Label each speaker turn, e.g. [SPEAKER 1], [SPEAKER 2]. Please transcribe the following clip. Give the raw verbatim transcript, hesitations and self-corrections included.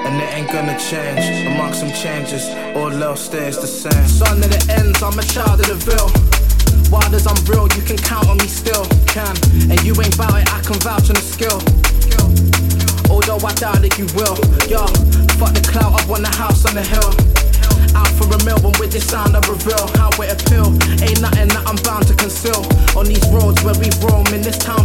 [SPEAKER 1] and it ain't gonna change. Amongst some changes, all else stays the same. Son of the ends, I'm a child of the Ville. Wild as I'm real, you can count on me still. Can, and you ain't bout it, I can vouch on the skill. Although I doubt that you will. Yo, fuck the clout, I want a house on the hill. Out for a meal, when with this sound I reveal how it appeal. Ain't nothing that I'm bound to conceal. On these roads where we roam in this town